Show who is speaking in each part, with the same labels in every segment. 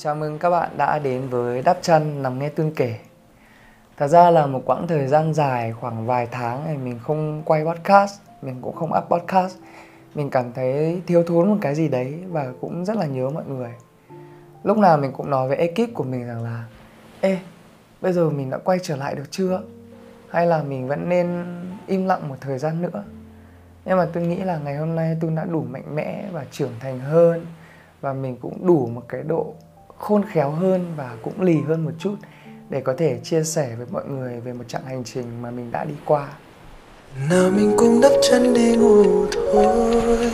Speaker 1: Chào mừng các bạn đã đến với Đắp Chăn Nằm Nghe Tun Kể. Thật ra là một quãng thời gian dài, khoảng vài tháng này mình không quay podcast, mình cũng không up podcast. Mình cảm thấy thiếu thốn một cái gì đấy và cũng rất là nhớ mọi người. Lúc nào mình cũng nói với ekip của mình rằng là ê, bây giờ mình đã quay trở lại được chưa? Hay là mình vẫn nên im lặng một thời gian nữa? Nhưng mà tôi nghĩ là ngày hôm nay tôi đã đủ mạnh mẽ và trưởng thành hơn. Và mình cũng đủ một cái độ khôn khéo hơn và cũng lì hơn một chút để có thể chia sẻ với mọi người về một chặng hành trình mà mình đã đi qua.
Speaker 2: Nào mình cùng đắp chân đi ngủ thôi.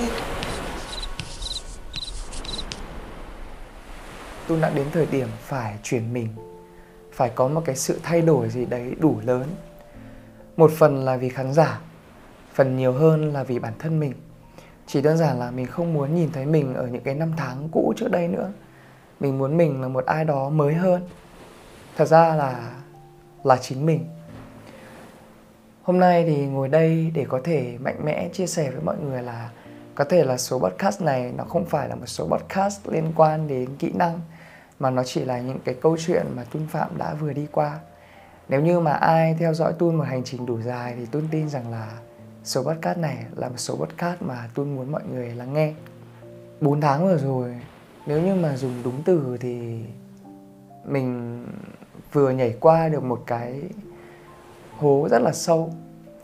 Speaker 1: Tôi đã đến thời điểm phải chuyển mình, phải có một cái sự thay đổi gì đấy đủ lớn. Một phần là vì khán giả, phần nhiều hơn là vì bản thân mình. Chỉ đơn giản là mình không muốn nhìn thấy mình ở những cái năm tháng cũ trước đây nữa. Mình muốn mình là một ai đó mới hơn. Thật ra là chính mình. Hôm nay thì ngồi đây để có thể mạnh mẽ chia sẻ với mọi người là có thể là số podcast này nó không phải là một số podcast liên quan đến kỹ năng, mà nó chỉ là những cái câu chuyện mà Tun Phạm đã vừa đi qua. Nếu như mà ai theo dõi Tun một hành trình đủ dài thì Tun tin rằng là số podcast này là một số podcast mà Tun muốn mọi người lắng nghe. 4 tháng vừa rồi, nếu như mà dùng đúng từ thì mình vừa nhảy qua được một cái hố rất là sâu.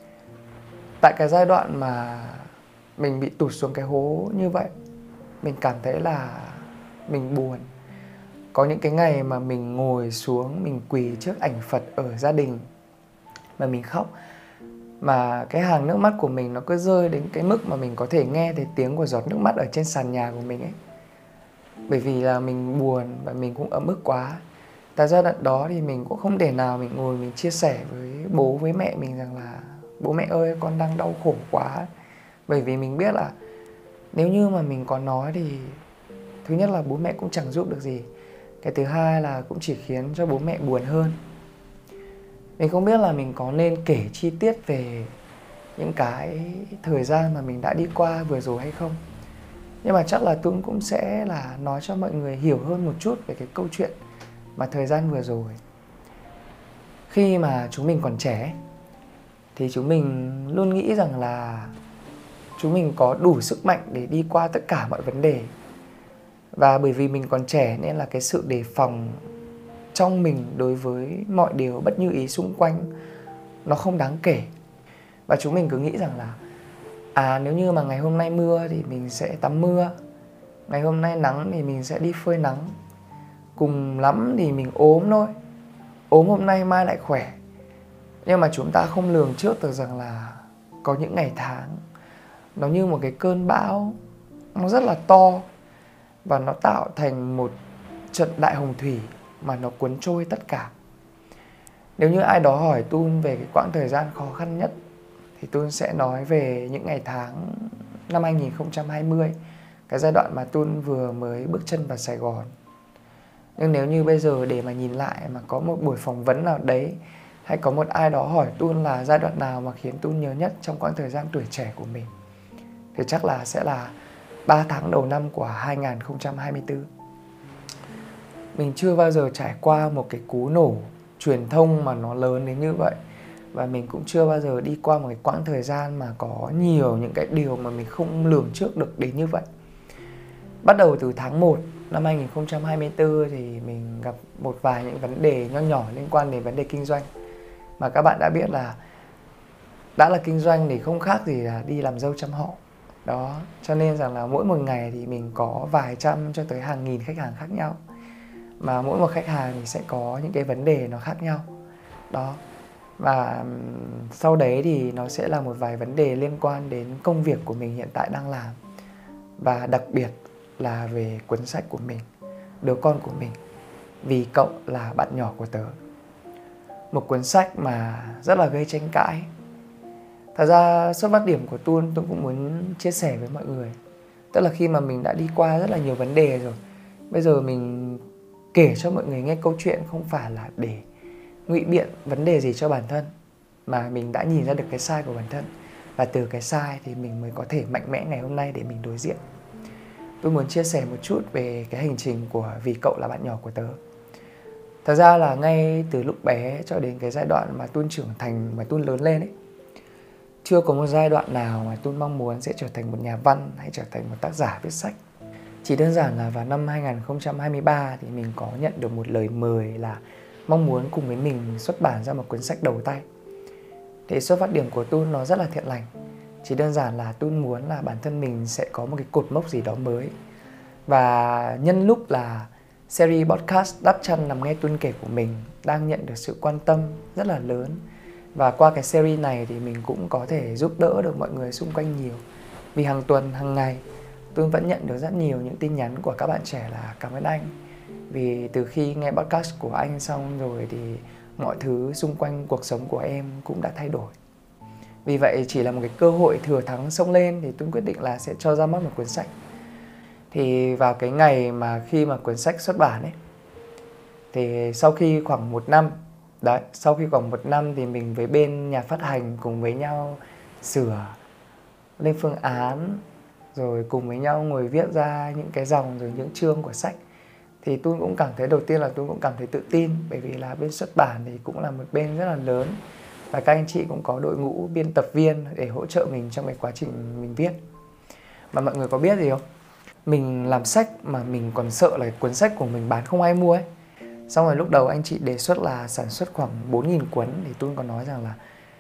Speaker 1: Tại cái giai đoạn mà mình bị tụt xuống cái hố như vậy, mình cảm thấy là mình buồn. Có những cái ngày mà mình ngồi xuống, mình quỳ trước ảnh Phật ở gia đình mà mình khóc. Mà cái hàng nước mắt của mình nó cứ rơi đến cái mức mà mình có thể nghe thấy tiếng của giọt nước mắt ở trên sàn nhà của mình ấy. Bởi vì là mình buồn và mình cũng ấm ức quá. Tại giai đoạn đó thì mình cũng không thể nào mình ngồi mình chia sẻ với bố với mẹ mình rằng là bố mẹ ơi, con đang đau khổ quá. Bởi vì mình biết là nếu như mà mình có nói thì thứ nhất là bố mẹ cũng chẳng giúp được gì. Cái thứ hai là cũng chỉ khiến cho bố mẹ buồn hơn. Mình không biết là mình có nên kể chi tiết về những cái thời gian mà mình đã đi qua vừa rồi hay không. Nhưng mà chắc là tôi cũng sẽ là nói cho mọi người hiểu hơn một chút về cái câu chuyện mà thời gian vừa rồi. Khi mà chúng mình còn trẻ thì chúng mình luôn nghĩ rằng là chúng mình có đủ sức mạnh để đi qua tất cả mọi vấn đề. Và bởi vì mình còn trẻ nên là cái sự đề phòng trong mình đối với mọi điều bất như ý xung quanh nó không đáng kể. Và chúng mình cứ nghĩ rằng là nếu như mà ngày hôm nay mưa thì mình sẽ tắm mưa, ngày hôm nay nắng thì mình sẽ đi phơi nắng, cùng lắm thì mình ốm thôi, ốm hôm nay mai lại khỏe. Nhưng mà chúng ta không lường trước được rằng là có những ngày tháng nó như một cái cơn bão, nó rất là to và nó tạo thành một trận đại hồng thủy mà nó cuốn trôi tất cả. Nếu như ai đó hỏi Tun về cái quãng thời gian khó khăn nhất thì Tun sẽ nói về những ngày tháng năm 2020, cái giai đoạn mà Tun vừa mới bước chân vào Sài Gòn. Nhưng nếu như bây giờ để mà nhìn lại mà có một buổi phỏng vấn nào đấy, hay có một ai đó hỏi Tun là giai đoạn nào mà khiến Tun nhớ nhất trong quãng thời gian tuổi trẻ của mình, thì chắc là sẽ là 3 tháng đầu năm của 2024. Mình chưa bao giờ trải qua một cái cú nổ truyền thông mà nó lớn đến như vậy. Và mình cũng chưa bao giờ đi qua một cái quãng thời gian mà có nhiều những cái điều mà mình không lường trước được đến như vậy. Bắt đầu từ tháng 1 năm 2024 thì mình gặp một vài những vấn đề nho nhỏ liên quan đến vấn đề kinh doanh. Mà các bạn đã biết là đã là kinh doanh thì không khác gì là đi làm dâu trăm họ. Đó, cho nên rằng là mỗi một ngày thì mình có vài trăm cho tới hàng nghìn khách hàng khác nhau. Mà mỗi một khách hàng thì sẽ có những cái vấn đề nó khác nhau. Đó. Và sau đấy thì nó sẽ là một vài vấn đề liên quan đến công việc của mình hiện tại đang làm. Và đặc biệt là về cuốn sách của mình, đứa con của mình, Vì Cậu Là Bạn Nhỏ Của Tớ. Một cuốn sách mà rất là gây tranh cãi. Thật ra xuất phát điểm của tôi cũng muốn chia sẻ với mọi người. Tức là khi mà mình đã đi qua rất là nhiều vấn đề rồi, bây giờ mình kể cho mọi người nghe câu chuyện không phải là để ngụy biện vấn đề gì cho bản thân, mà mình đã nhìn ra được cái sai của bản thân. Và từ cái sai thì mình mới có thể mạnh mẽ ngày hôm nay để mình đối diện. tôi muốn chia sẻ một chút về cái hành trình của Vì Cậu Là Bạn Nhỏ của tớ. Thật ra là ngay từ lúc bé cho đến cái giai đoạn mà Tun trưởng thành, mà Tun lớn lên ấy, chưa có một giai đoạn nào mà Tun mong muốn sẽ trở thành một nhà văn hay trở thành một tác giả viết sách. Chỉ đơn giản là vào năm 2023 thì mình có nhận được một lời mời là mong muốn cùng với mình xuất bản ra một cuốn sách đầu tay. Thì xuất phát điểm của Tun nó rất là thiện lành. Chỉ đơn giản là Tun muốn là bản thân mình sẽ có một cái cột mốc gì đó mới. Và nhân lúc là series podcast Đắp Chăn Nằm Nghe Tun Kể của mình đang nhận được sự quan tâm rất là lớn, và qua cái series này thì mình cũng có thể giúp đỡ được mọi người xung quanh nhiều. Vì hàng tuần, hàng ngày tôi vẫn nhận được rất nhiều những tin nhắn của các bạn trẻ là cảm ơn anh. Vì từ khi nghe podcast của anh xong rồi thì mọi thứ xung quanh cuộc sống của em cũng đã thay đổi. Vì vậy chỉ là một cái cơ hội thừa thắng xông lên thì tôi quyết định là sẽ cho ra mắt một cuốn sách. Thì vào cái ngày mà khi mà cuốn sách xuất bản ấy, thì sau khi khoảng 1 năm, sau khi khoảng 1 năm thì mình với bên nhà phát hành cùng với nhau sửa lên phương án, rồi cùng với nhau ngồi viết ra những cái dòng rồi những chương của sách. Thì tôi cũng cảm thấy, đầu tiên là tôi cũng cảm thấy tự tin, bởi vì là bên xuất bản thì cũng là một bên rất là lớn, và các anh chị cũng có đội ngũ biên tập viên để hỗ trợ mình trong cái quá trình mình viết. Mà mọi người có biết gì không? Mình làm sách mà mình còn sợ là cuốn sách của mình bán không ai mua ấy. Xong rồi lúc đầu anh chị đề xuất là sản xuất khoảng 4.000 cuốn, thì tôi có nói rằng là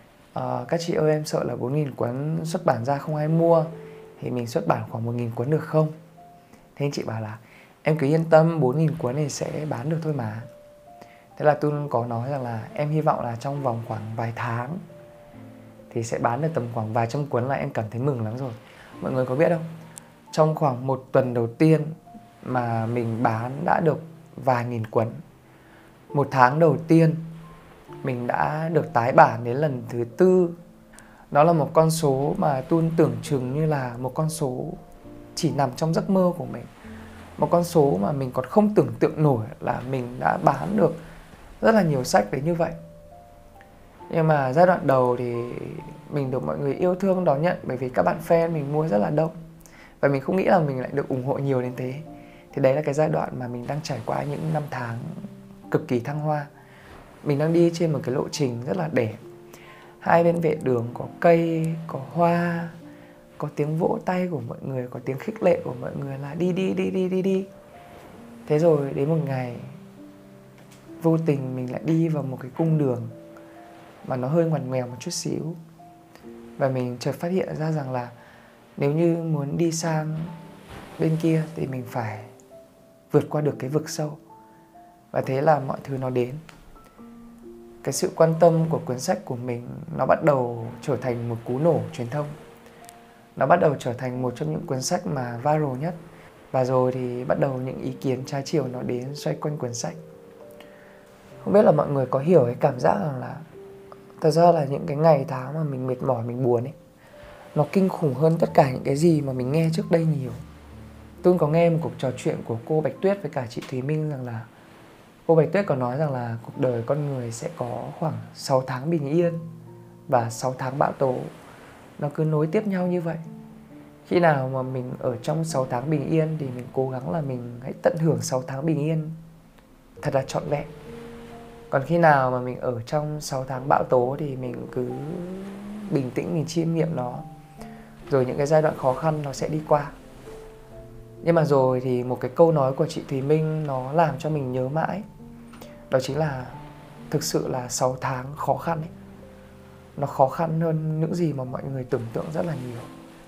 Speaker 1: các chị ơi, em sợ là 4.000 cuốn xuất bản ra không ai mua, thì mình xuất bản khoảng 1.000 cuốn được không? Thế anh chị bảo là em cứ yên tâm, 4.000 cuốn này sẽ bán được thôi mà. Thế là tôi có nói rằng là em hy vọng là trong vòng khoảng vài tháng thì sẽ bán được tầm khoảng vài trăm cuốn là em cảm thấy mừng lắm rồi. Mọi người có biết không? Trong khoảng 1 tuần đầu tiên mà mình bán đã được vài nghìn cuốn. 1 tháng đầu tiên mình đã được tái bản đến lần thứ 4. Đó là một con số mà Tun tưởng chừng như là một con số chỉ nằm trong giấc mơ của mình. Một con số mà mình còn không tưởng tượng nổi là mình đã bán được rất là nhiều sách đến như vậy. Nhưng mà giai đoạn đầu thì mình được mọi người yêu thương đón nhận, bởi vì các bạn fan mình mua rất là đông. Và mình không nghĩ là mình lại được ủng hộ nhiều đến thế. Thì đấy là cái giai đoạn mà mình đang trải qua những năm tháng cực kỳ thăng hoa. Mình đang đi trên một cái lộ trình rất là đẹp. Hai bên vệ đường có cây, có hoa, có tiếng vỗ tay của mọi người, có tiếng khích lệ của mọi người là đi. Thế rồi đến một ngày vô tình mình lại đi vào một cái cung đường mà nó hơi ngoằn ngoèo một chút xíu. Và mình chợt phát hiện ra rằng là nếu như muốn đi sang bên kia thì mình phải vượt qua được cái vực sâu. Và thế là mọi thứ nó đến. Cái sự quan tâm của cuốn sách của mình nó bắt đầu trở thành một cú nổ truyền thông. Nó bắt đầu trở thành một trong những cuốn sách mà viral nhất. Và rồi thì bắt đầu những ý kiến trái chiều nó đến xoay quanh cuốn sách. Không biết là mọi người có hiểu cái cảm giác rằng là thật ra là những cái ngày tháng mà mình mệt mỏi, mình buồn ấy, nó kinh khủng hơn tất cả những cái gì mà mình nghe trước đây nhiều. Tôi có nghe một cuộc trò chuyện của cô Bạch Tuyết với cả chị Thùy Minh rằng là cô Bạch Tuyết có nói rằng là cuộc đời con người sẽ có khoảng 6 tháng bình yên và 6 tháng bão tố. Nó cứ nối tiếp nhau như vậy. Khi nào mà mình ở trong 6 tháng bình yên thì mình cố gắng là mình hãy tận hưởng 6 tháng bình yên thật là trọn vẹn. Còn khi nào mà mình ở trong 6 tháng bão tố thì mình cứ bình tĩnh, mình chiêm nghiệm nó. Rồi những cái giai đoạn khó khăn nó sẽ đi qua. Nhưng mà rồi thì một cái câu nói của chị Thùy Minh nó làm cho mình nhớ mãi. Đó chính là thực sự là 6 tháng khó khăn ấy, nó khó khăn hơn những gì mà mọi người tưởng tượng rất là nhiều.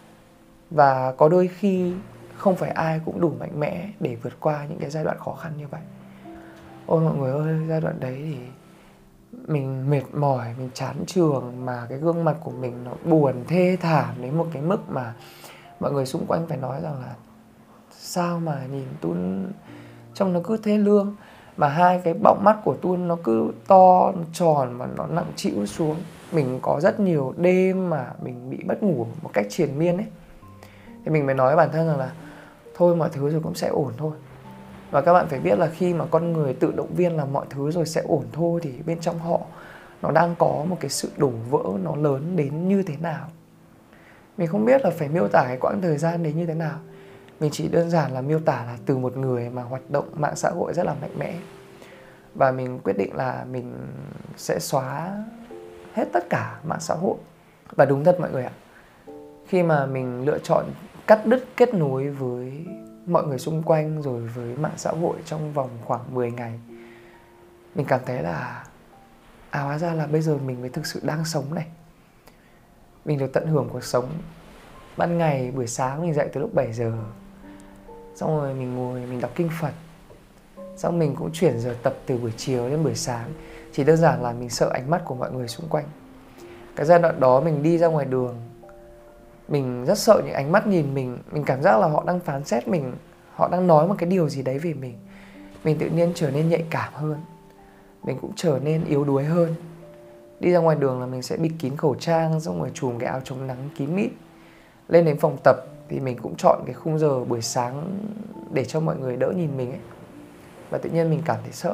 Speaker 1: Và có đôi khi không phải ai cũng đủ mạnh mẽ để vượt qua những cái giai đoạn khó khăn như vậy. Ôi mọi người ơi, giai đoạn đấy thì mình mệt mỏi, mình chán trường, mà cái gương mặt của mình nó buồn thê thảm đến một cái mức mà mọi người xung quanh phải nói rằng là sao mà nhìn Tun trông nó cứ thê lương, mà hai cái bọng mắt của Tun nó cứ to, nó tròn mà nó nặng trĩu xuống. Mình có rất nhiều đêm mà mình bị mất ngủ một cách triền miên ấy. Thì mình mới nói với bản thân rằng là thôi mọi thứ rồi cũng sẽ ổn thôi. Và các bạn phải biết là khi mà con người tự động viên là mọi thứ rồi sẽ ổn thôi, thì bên trong họ nó đang có một cái sự đổ vỡ nó lớn đến như thế nào. Mình không biết là phải miêu tả cái quãng thời gian đấy như thế nào. Mình chỉ đơn giản là miêu tả là từ một người mà hoạt động mạng xã hội rất là mạnh mẽ. Và mình quyết định là mình sẽ xóa hết tất cả mạng xã hội. Và đúng thật mọi người ạ, khi mà mình lựa chọn cắt đứt kết nối với mọi người xung quanh rồi với mạng xã hội trong vòng khoảng 10 ngày, mình cảm thấy là hóa ra là bây giờ mình mới thực sự đang sống này. Mình được tận hưởng cuộc sống. Ban ngày buổi sáng mình dậy từ lúc 7 giờ, xong rồi mình ngồi mình đọc kinh Phật, xong mình cũng chuyển giờ tập từ buổi chiều đến buổi sáng. Chỉ đơn giản là mình sợ ánh mắt của mọi người xung quanh. Cái giai đoạn đó mình đi ra ngoài đường, mình rất sợ những ánh mắt nhìn mình. Mình cảm giác là họ đang phán xét mình, họ đang nói một cái điều gì đấy về mình. Mình tự nhiên trở nên nhạy cảm hơn, mình cũng trở nên yếu đuối hơn. Đi ra ngoài đường là mình sẽ bịt kín khẩu trang, xong rồi chùm cái áo chống nắng kín mít. Lên đến phòng tập thì mình cũng chọn cái khung giờ buổi sáng để cho mọi người đỡ nhìn mình ấy. Và tự nhiên mình cảm thấy sợ.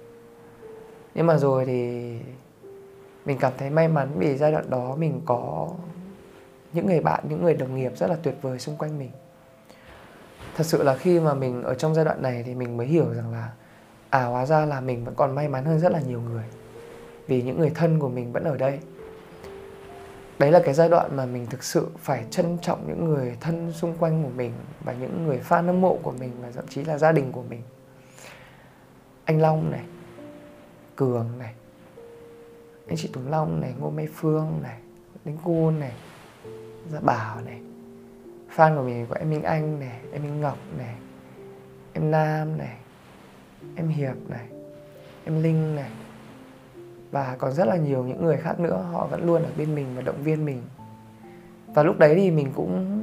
Speaker 1: Nhưng mà rồi thì mình cảm thấy may mắn vì giai đoạn đó mình có những người bạn, những người đồng nghiệp rất là tuyệt vời xung quanh mình. Thật sự là khi mà mình ở trong giai đoạn này thì mình mới hiểu rằng là hóa ra là mình vẫn còn may mắn hơn rất là nhiều người. Vì những người thân của mình vẫn ở đây. Đấy là cái giai đoạn mà mình thực sự phải trân trọng những người thân xung quanh của mình và những người fan hâm mộ của mình và thậm chí là gia đình của mình. Anh Long này, Cường này, anh chị Tuấn Long này, Ngô Mai Phương này, Đinh Cun này, Gia Bảo này. Fan của mình có em Minh Anh này, em Minh Ngọc này, em Nam này, em Hiệp này, em Linh này. Và còn rất là nhiều những người khác nữa, họ vẫn luôn ở bên mình và động viên mình. Và lúc đấy thì mình cũng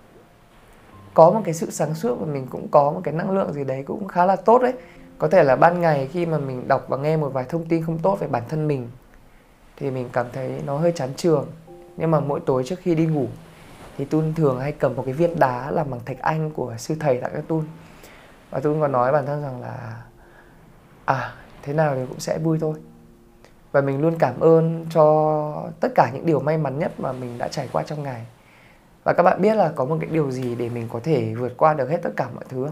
Speaker 1: có một cái sự sáng suốt và mình cũng có một cái năng lượng gì đấy cũng khá là tốt đấy. Có thể là ban ngày khi mà mình đọc và nghe một vài thông tin không tốt về bản thân mình thì mình cảm thấy nó hơi chán chường. Nhưng mà mỗi tối trước khi đi ngủ thì Tun thường hay cầm một cái viên đá làm bằng thạch anh của sư thầy tặng cho Tun. Và Tun còn nói bản thân rằng là thế nào thì cũng sẽ vui thôi. Và mình luôn cảm ơn cho tất cả những điều may mắn nhất mà mình đã trải qua trong ngày. Và các bạn biết là có một cái điều gì để mình có thể vượt qua được hết tất cả mọi thứ không?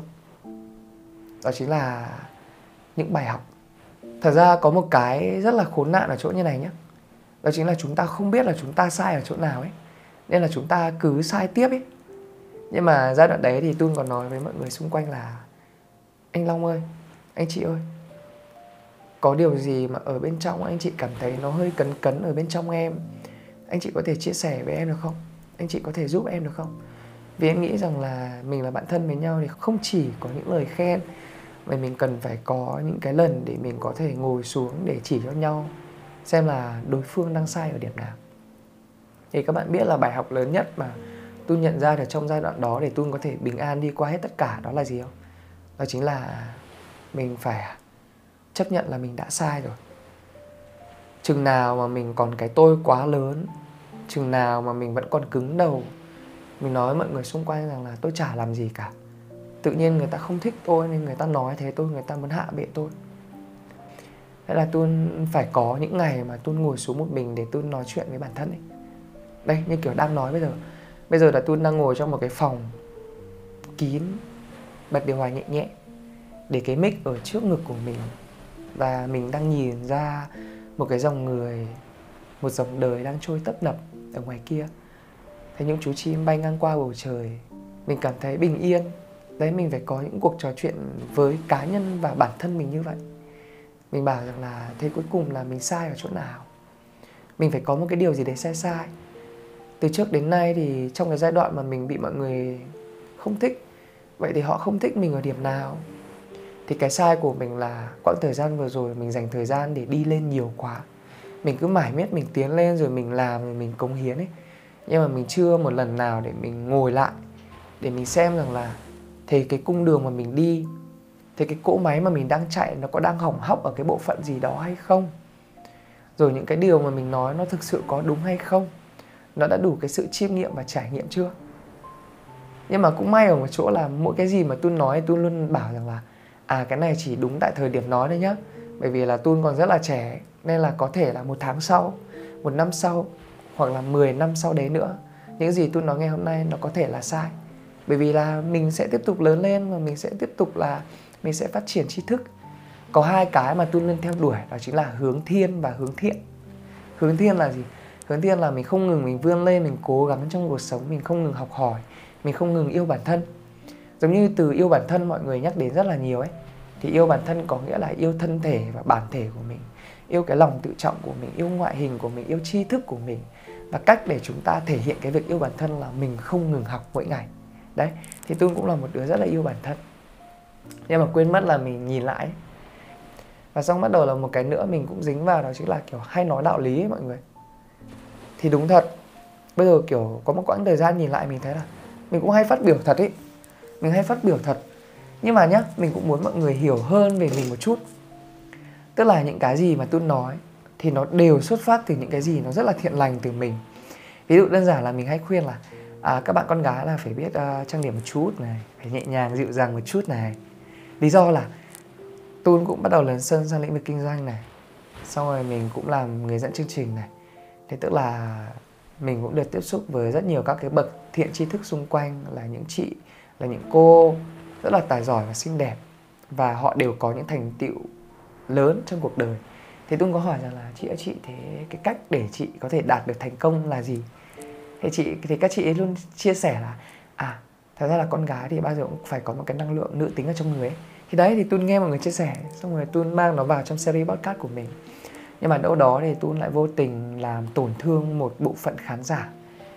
Speaker 1: Đó chính là những bài học. Thật ra có một cái rất là khốn nạn ở chỗ như này nhé. Đó chính là chúng ta không biết là chúng ta sai ở chỗ nào ấy. Nên là chúng ta cứ sai tiếp ấy. Nhưng mà giai đoạn đấy thì Tun còn nói với mọi người xung quanh là: anh Long ơi, anh chị ơi, có điều gì mà ở bên trong anh chị cảm thấy nó hơi cấn cấn ở bên trong em, anh chị có thể chia sẻ với em được không? Anh chị có thể giúp em được không? Vì em nghĩ rằng là mình là bạn thân với nhau thì không chỉ có những lời khen, mà mình cần phải có những cái lần để mình có thể ngồi xuống để chỉ cho nhau xem là đối phương đang sai ở điểm nào. Thì các bạn biết là bài học lớn nhất mà Tun nhận ra được trong giai đoạn đó để Tun có thể bình an đi qua hết tất cả đó là gì không? Đó chính là mình phải chấp nhận là mình đã sai rồi. Chừng nào mà mình còn cái tôi quá lớn, chừng nào mà mình vẫn còn cứng đầu, mình nói với mọi người xung quanh rằng là tôi chả làm gì cả, tự nhiên người ta không thích tôi nên người ta nói thế tôi, người ta muốn hạ bệ tôi. Thế là Tun phải có những ngày mà Tun ngồi xuống một mình để Tun nói chuyện với bản thân ấy. Đây, như kiểu đang nói bây giờ. Bây giờ là Tun đang ngồi trong một cái phòng kín, bật điều hòa nhẹ nhẹ, để cái mic ở trước ngực của mình. Và mình đang nhìn ra một cái dòng người, một dòng đời đang trôi tấp nập ở ngoài kia. Thấy những chú chim bay ngang qua bầu trời, mình cảm thấy bình yên. Đấy, mình phải có những cuộc trò chuyện với cá nhân và bản thân mình như vậy. Mình bảo rằng là thế cuối cùng là mình sai ở chỗ nào. Mình phải có một cái điều gì đấy sai. Từ trước đến nay thì trong cái giai đoạn mà mình bị mọi người không thích, vậy thì họ không thích mình ở điểm nào? Thì cái sai của mình là quãng thời gian vừa rồi mình dành thời gian để đi lên nhiều quá. Mình cứ mải miết mình tiến lên rồi mình làm rồi mình cống hiến ấy. Nhưng mà mình chưa một lần nào để mình ngồi lại, để mình xem rằng là thế cái cung đường mà mình đi, thế cái cỗ máy mà mình đang chạy nó có đang hỏng hóc ở cái bộ phận gì đó hay không? Rồi những cái điều mà mình nói nó thực sự có đúng hay không? Nó đã đủ cái sự chiêm nghiệm và trải nghiệm chưa? Nhưng mà cũng may ở một chỗ là mỗi cái gì mà Tun nói Tun luôn bảo rằng là cái này chỉ đúng tại thời điểm nói thôi nhá. Bởi vì là Tun còn rất là trẻ, nên là có thể là 1 tháng sau, 1 năm sau, hoặc là 10 năm sau đấy nữa, những gì Tun nói ngày hôm nay nó có thể là sai. Bởi vì là mình sẽ tiếp tục lớn lên và mình sẽ tiếp tục là mình sẽ phát triển tri thức. Có hai cái mà Tun luôn theo đuổi, đó chính là hướng thiên và hướng thiện. Hướng thiên là gì? Hướng thiên là mình không ngừng mình vươn lên, mình cố gắng trong cuộc sống, mình không ngừng học hỏi, mình không ngừng yêu bản thân. Giống như từ yêu bản thân mọi người nhắc đến rất là nhiều ấy. Thì yêu bản thân có nghĩa là yêu thân thể và bản thể của mình, yêu cái lòng tự trọng của mình, yêu ngoại hình của mình, yêu tri thức của mình. Và cách để chúng ta thể hiện cái việc yêu bản thân là mình không ngừng học mỗi ngày. Đấy, thì Tun cũng là một đứa rất là yêu bản thân. Nhưng mà quên mất là mình nhìn lại ấy. Và xong bắt đầu là một cái nữa mình cũng dính vào, đó chính là kiểu hay nói đạo lý ấy mọi người. Thì đúng thật, bây giờ kiểu có một quãng thời gian nhìn lại mình thấy là mình cũng hay phát biểu thật ấy. Mình hay phát biểu thật. Nhưng mà nhá, mình cũng muốn mọi người hiểu hơn về mình một chút. Tức là những cái gì mà Tun nói thì nó đều xuất phát từ những cái gì nó rất là thiện lành từ mình. Ví dụ đơn giản là mình hay khuyên là các bạn con gái là phải biết trang điểm một chút này, phải nhẹ nhàng dịu dàng một chút này. Lý do là Tun cũng bắt đầu lấn sân sang lĩnh vực kinh doanh này. Xong rồi mình cũng làm người dẫn chương trình này. Thế tức là mình cũng được tiếp xúc với rất nhiều các cái bậc thiện tri thức xung quanh, là những chị, là những cô rất là tài giỏi và xinh đẹp. Và họ đều có những thành tựu lớn trong cuộc đời. Thì Tun có hỏi rằng là chị ơi chị, thế cái cách để chị có thể đạt được thành công là gì? Thì các chị ấy luôn chia sẻ là thật ra là con gái thì bao giờ cũng phải có một cái năng lượng nữ tính ở trong người ấy. Thì đấy, thì Tun nghe mọi người chia sẻ, xong rồi Tun mang nó vào trong series podcast của mình. Nhưng mà đâu đó thì Tun lại vô tình làm tổn thương một bộ phận khán giả.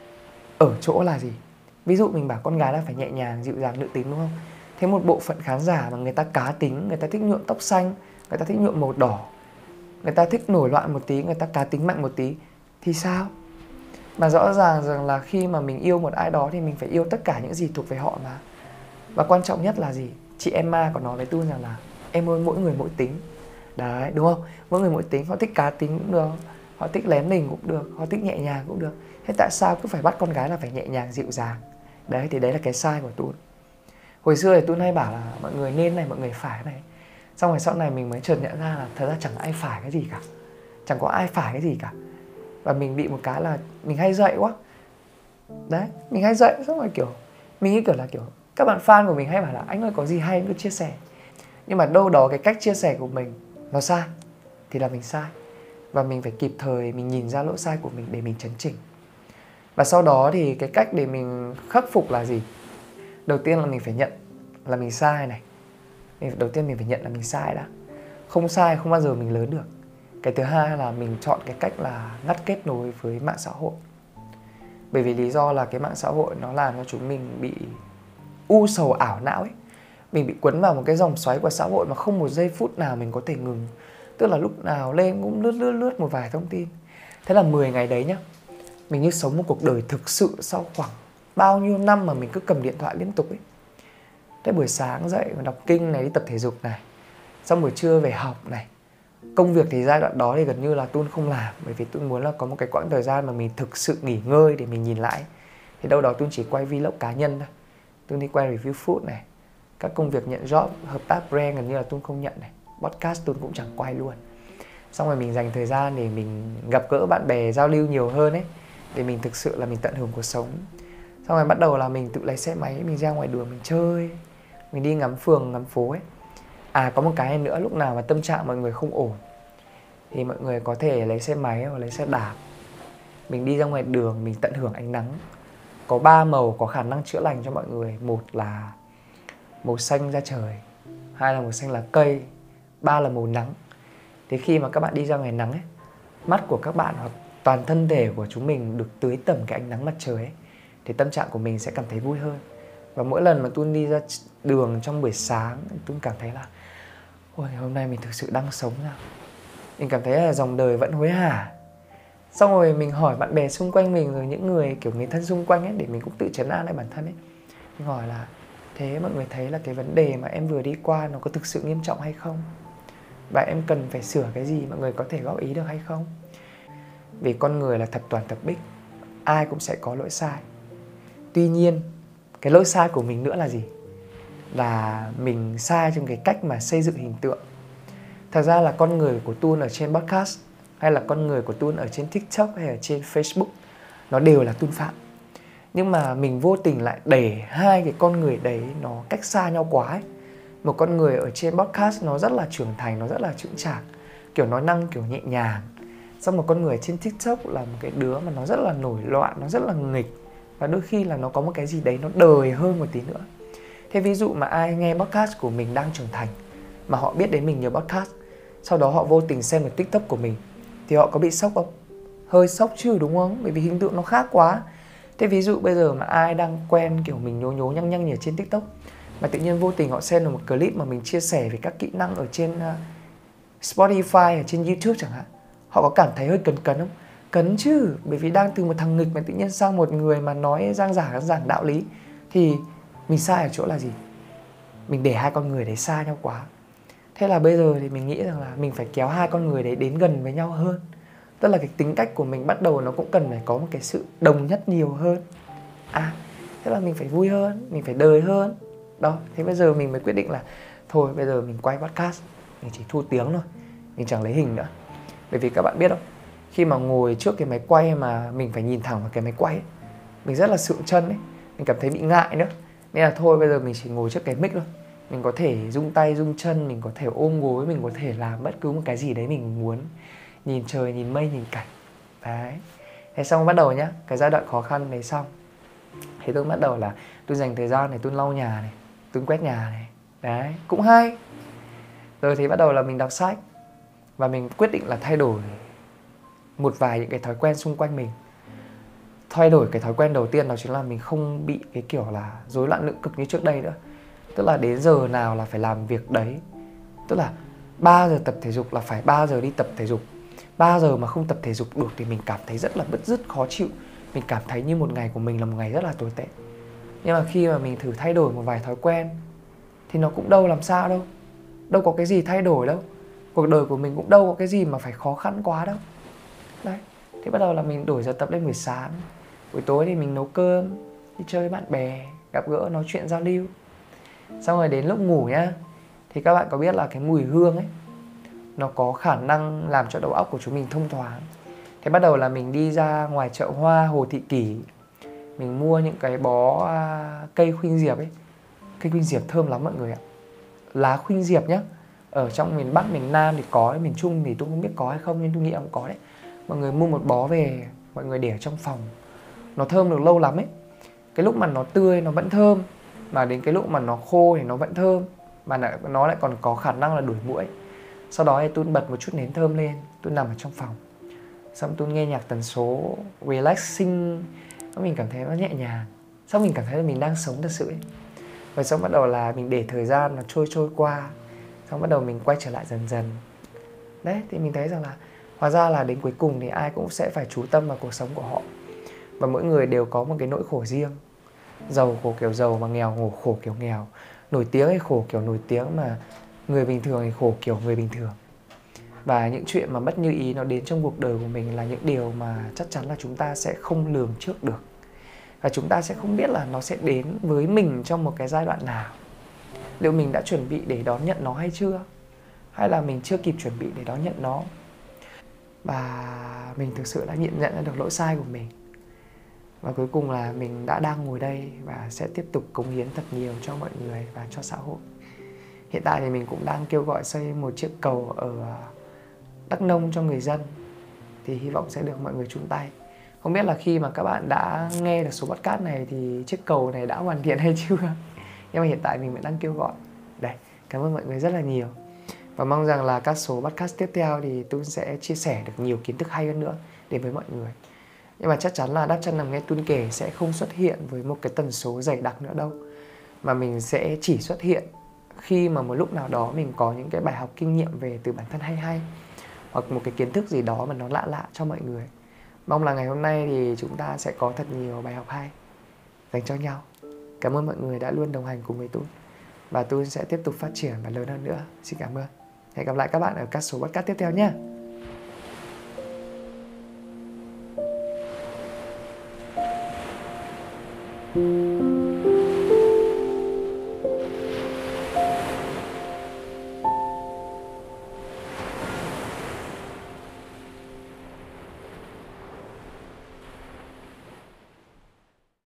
Speaker 1: Ở chỗ là gì? Ví dụ mình bảo con gái là phải nhẹ nhàng, dịu dàng, nữ tính đúng không? Thế một bộ phận khán giả mà người ta cá tính, người ta thích nhuộm tóc xanh, người ta thích nhuộm màu đỏ, người ta thích nổi loạn một tí, người ta cá tính mạnh một tí, thì sao? Mà rõ ràng rằng là khi mà mình yêu một ai đó thì mình phải yêu tất cả những gì thuộc về họ mà. Và quan trọng nhất là gì? Chị Emma có nói với Tun rằng là em ơi, mỗi người mỗi tính. Đấy, đúng không? Mỗi người mỗi tính, họ thích cá tính cũng được, họ thích lém lỉnh cũng được, họ thích nhẹ nhàng cũng được. Thế tại sao cứ phải bắt con gái là phải nhẹ nhàng dịu dàng? Đấy, thì đấy là cái sai của Tun. Hồi xưa thì Tun hay bảo là mọi người nên này, mọi người phải này. Xong rồi sau này mình mới chợt nhận ra là thật ra chẳng ai phải cái gì cả. Chẳng có ai phải cái gì cả. Và mình bị một cái là mình hay dạy quá. Đấy, mình hay dạy, xong rồi kiểu mình nghĩ kiểu là kiểu các bạn fan của mình hay bảo là anh ơi có gì hay anh cứ chia sẻ. Nhưng mà đâu đó cái cách chia sẻ của mình nó sai thì là mình sai. Và mình phải kịp thời mình nhìn ra lỗi sai của mình để mình chấn chỉnh. Và sau đó thì cái cách để mình khắc phục là gì? Đầu tiên là mình phải nhận là mình sai này. Đầu tiên mình phải nhận là mình sai đã. Không sai không bao giờ mình lớn được. Cái thứ hai là mình chọn cái cách là ngắt kết nối với mạng xã hội. Bởi vì lý do là cái mạng xã hội nó làm cho chúng mình bị u sầu ảo não ấy. Mình bị cuốn vào một cái dòng xoáy của xã hội mà không một giây phút nào mình có thể ngừng. Tức là lúc nào lên cũng lướt một vài thông tin. Thế là 10 ngày đấy nhá, mình như sống một cuộc đời thực sự sau khoảng bao nhiêu năm mà mình cứ cầm điện thoại liên tục ấy. Thế buổi sáng dậy đọc kinh này, đi tập thể dục này, xong buổi trưa về học này. Công việc thì giai đoạn đó thì gần như là Tun không làm. Bởi vì Tun muốn là có một cái quãng thời gian mà mình thực sự nghỉ ngơi để mình nhìn lại. Thì đâu đó Tun chỉ quay vlog cá nhân thôi. Tun đi quay review food này. Các công việc nhận job, hợp tác brand gần như là Tun không nhận này. Podcast Tun cũng chẳng quay luôn. Xong rồi mình dành thời gian để mình gặp gỡ bạn bè, giao lưu nhiều hơn ấy. Để mình thực sự là mình tận hưởng cuộc sống. Xong rồi bắt đầu là mình tự lấy xe máy, mình ra ngoài đường mình chơi. Mình đi ngắm phường, ngắm phố ấy. Có một cái nữa, lúc nào mà tâm trạng mọi người không ổn thì mọi người có thể lấy xe máy hoặc lấy xe đạp. Mình đi ra ngoài đường, mình tận hưởng ánh nắng. Có 3 màu có khả năng chữa lành cho mọi người. Một là màu xanh da trời, 2 là màu xanh lá cây, 3 là màu nắng. Thế khi mà các bạn đi ra ngoài nắng ấy, mắt của các bạn hoặc toàn thân thể của chúng mình được tưới tẩm cái ánh nắng mặt trời ấy, thì tâm trạng của mình sẽ cảm thấy vui hơn. Và mỗi lần mà Tun đi ra đường trong buổi sáng, Tun cảm thấy là ôi, hôm nay mình thực sự đang sống nào. Mình cảm thấy là dòng đời vẫn hối hả. Xong rồi mình hỏi bạn bè xung quanh mình, rồi những người kiểu người thân xung quanh ấy, để mình cũng tự trấn an lại bản thân ấy. Mình hỏi là thế mọi người thấy là cái vấn đề mà em vừa đi qua nó có thực sự nghiêm trọng hay không? Và em cần phải sửa cái gì, mọi người có thể góp ý được hay không? Vì con người là thập toàn thập bích, ai cũng sẽ có lỗi sai. Tuy nhiên, cái lỗi sai của mình nữa là gì? Là mình sai trong cái cách mà xây dựng hình tượng. Thật ra là con người của Tun ở trên podcast, hay là con người của Tun ở trên TikTok hay ở trên Facebook, nó đều là Tun Phạm. Nhưng mà mình vô tình lại để hai cái con người đấy nó cách xa nhau quá ấy. Một con người ở trên podcast nó rất là trưởng thành, nó rất là chững chạc, kiểu nói năng kiểu nhẹ nhàng. Xong một con người trên TikTok là một cái đứa mà nó rất là nổi loạn, nó rất là nghịch. Và đôi khi là nó có một cái gì đấy nó đời hơn một tí nữa. Thế ví dụ mà ai nghe podcast của mình đang trưởng thành, mà họ biết đến mình nhờ podcast, sau đó họ vô tình xem được TikTok của mình, thì họ có bị sốc không? Hơi sốc chứ đúng không? Bởi vì hình tượng nó khác quá. Thế ví dụ bây giờ mà ai đang quen kiểu mình nhố nhố nhăng nhăng như ở trên TikTok, mà tự nhiên vô tình họ xem được một clip mà mình chia sẻ về các kỹ năng ở trên Spotify, ở trên YouTube chẳng hạn, họ có cảm thấy hơi cấn cấn không? Cấn chứ, bởi vì đang từ một thằng nghịch mà tự nhiên sang một người mà nói giảng đạo lý. Thì mình sai ở chỗ là gì? Mình để hai con người đấy xa nhau quá. Thế là bây giờ thì mình nghĩ rằng là mình phải kéo hai con người đấy đến gần với nhau hơn. Tức là cái tính cách của mình bắt đầu nó cũng cần phải có một cái sự đồng nhất nhiều hơn. Thế là mình phải vui hơn, mình phải đời hơn. Đó, thế bây giờ mình mới quyết định là thôi bây giờ mình quay podcast, mình chỉ thu tiếng thôi, mình chẳng lấy hình nữa. Bởi vì các bạn biết không, khi mà ngồi trước cái máy quay mà mình phải nhìn thẳng vào cái máy quay ấy, mình rất là sượng chân ấy, mình cảm thấy bị ngại nữa. Nên là thôi bây giờ mình chỉ ngồi trước cái mic thôi. Mình có thể rung tay, rung chân, mình có thể ôm gối, mình có thể làm bất cứ một cái gì đấy mình muốn. Nhìn trời, nhìn mây, nhìn cảnh. Đấy. Thế xong bắt đầu nhá, cái giai đoạn khó khăn đấy xong. Thế tôi bắt đầu là tôi dành thời gian này, tôi lau nhà này, tôi quét nhà này. Đấy, cũng hay. Rồi thì bắt đầu là mình đọc sách. Và mình quyết định là thay đổi một vài những cái thói quen xung quanh mình. Thay đổi cái thói quen đầu tiên đó chính là mình không bị cái kiểu là rối loạn lượng cực như trước đây nữa. Tức là đến giờ nào là phải làm việc đấy. Tức là 3 giờ tập thể dục là phải 3 giờ đi tập thể dục. 3 giờ mà không tập thể dục được thì mình cảm thấy rất là bứt rứt, khó chịu. Mình cảm thấy như một ngày của mình là một ngày rất là tồi tệ. Nhưng mà khi mà mình thử thay đổi một vài thói quen thì nó cũng đâu làm sao đâu. Đâu có cái gì thay đổi đâu. Cuộc đời của mình cũng đâu có cái gì mà phải khó khăn quá đâu. Đấy. Thế bắt đầu là mình đổi giờ tập lên buổi sáng. Buổi tối thì mình nấu cơm, đi chơi với bạn bè, gặp gỡ, nói chuyện, giao lưu. Xong rồi đến lúc ngủ nhá, thì các bạn có biết là cái mùi hương ấy, nó có khả năng làm cho đầu óc của chúng mình thông thoáng. Thế bắt đầu là mình đi ra ngoài chợ hoa Hồ Thị Kỷ, mình mua những cái bó cây khuynh diệp ấy. Cây khuynh diệp thơm lắm mọi người ạ. Lá khuynh diệp nhá. Ở trong miền Bắc, miền Nam thì có, miền Trung thì tôi không biết có hay không, nhưng tôi nghĩ là cũng có đấy. Mọi người mua một bó về, mọi người để ở trong phòng. Nó thơm được lâu lắm ấy. Cái lúc mà nó tươi nó vẫn thơm, mà đến cái lúc mà nó khô thì nó vẫn thơm, mà nó lại còn có khả năng là đuổi muỗi. Sau đó thì tôi bật một chút nến thơm lên, tôi nằm ở trong phòng, xong tôi nghe nhạc tần số relaxing, mình cảm thấy nó nhẹ nhàng, xong mình cảm thấy là mình đang sống thật sự ấy. Và xong bắt đầu là mình để thời gian nó trôi qua, xong bắt đầu mình quay trở lại dần dần. Đấy, thì mình thấy rằng là hóa ra là đến cuối cùng thì ai cũng sẽ phải chú tâm vào cuộc sống của họ. Và mỗi người đều có một cái nỗi khổ riêng. Giàu khổ kiểu giàu, mà nghèo khổ kiểu nghèo. Nổi tiếng thì khổ kiểu nổi tiếng, mà người bình thường thì khổ kiểu người bình thường. Và những chuyện mà bất như ý nó đến trong cuộc đời của mình là những điều mà chắc chắn là chúng ta sẽ không lường trước được. Và chúng ta sẽ không biết là nó sẽ đến với mình trong một cái giai đoạn nào. Liệu mình đã chuẩn bị để đón nhận nó hay chưa? Hay là mình chưa kịp chuẩn bị để đón nhận nó? Và mình thực sự đã nhận ra được lỗi sai của mình. Và cuối cùng là mình đã đang ngồi đây và sẽ tiếp tục cống hiến thật nhiều cho mọi người và cho xã hội. Hiện tại thì mình cũng đang kêu gọi xây một chiếc cầu ở Đắk Nông cho người dân. Thì hy vọng sẽ được mọi người chung tay. Không biết là khi mà các bạn đã nghe được số podcast này thì chiếc cầu này đã hoàn thiện hay chưa? Nhưng mà hiện tại mình vẫn đang kêu gọi. Đấy, cảm ơn mọi người rất là nhiều. Và mong rằng là các số podcast tiếp theo thì tôi sẽ chia sẻ được nhiều kiến thức hay hơn nữa đến với mọi người. Nhưng mà chắc chắn là Đắp Chân Nằm Nghe Tun Kể sẽ không xuất hiện với một cái tần số dày đặc nữa đâu. Mà mình sẽ chỉ xuất hiện khi mà một lúc nào đó mình có những cái bài học kinh nghiệm về từ bản thân hay, hoặc một cái kiến thức gì đó mà nó lạ lạ cho mọi người. Mong là ngày hôm nay thì chúng ta sẽ có thật nhiều bài học hay dành cho nhau. Cảm ơn mọi người đã luôn đồng hành cùng với Tun. Và Tun sẽ tiếp tục phát triển và lớn hơn nữa. Xin cảm ơn. Hẹn gặp lại các bạn ở các số podcast tiếp theo nhé. Thank you.